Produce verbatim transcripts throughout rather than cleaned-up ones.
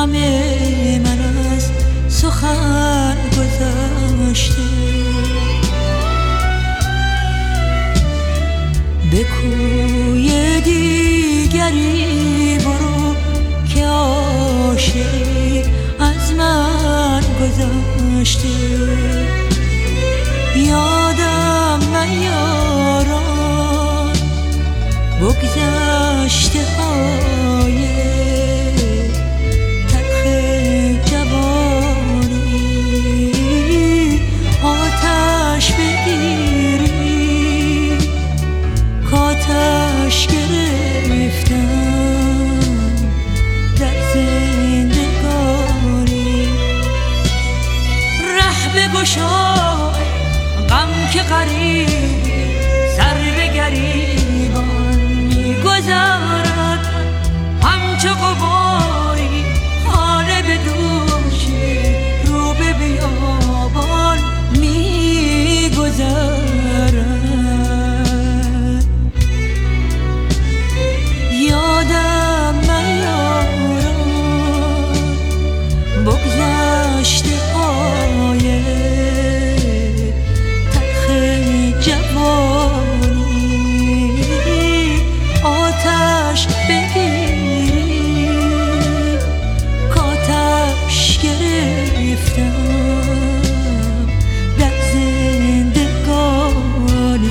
غم من از سخن گذشته. به کوی دیگری برو که عاشقی از من گذشته. یادم نیاران بگذشته های تلخ جوانی. آتش بگیری کاتش گرفتم در زندگانی. ره بگشای غم که غریب سر به گریبان می‌گذارد. همچو غباری خانه به دوشی رو به بیابان می‌گذارد. یادم نیارد بگذشته های جوانی. آتش بگیری کاتش گرفتم در زندگانی.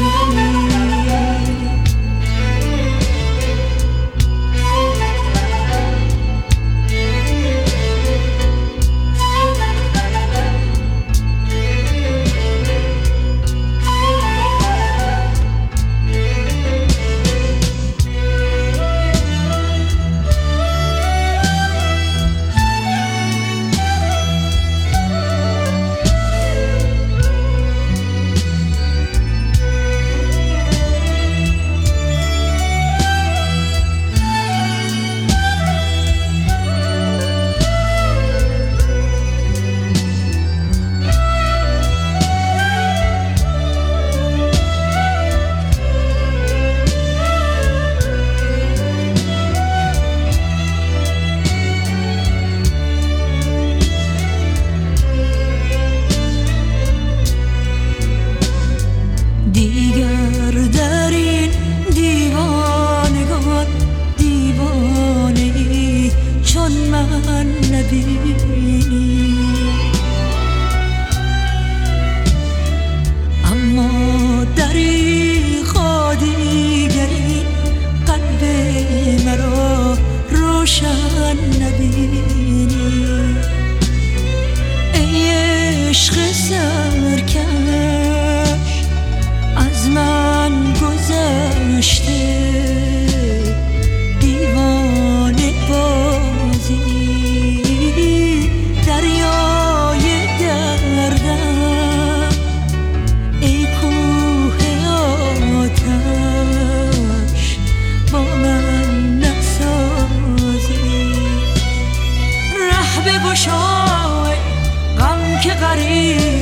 دیگر در این دیوانگان دیوانه‌ای چون من نبینی. اما دریغا دیگری قلب مرا روشن نبینی. ای عشق سرکش از من گذشته دیوانه بازی. دریای دردم ای کوه آتش با من نسازی. ره بگشای غم که غریب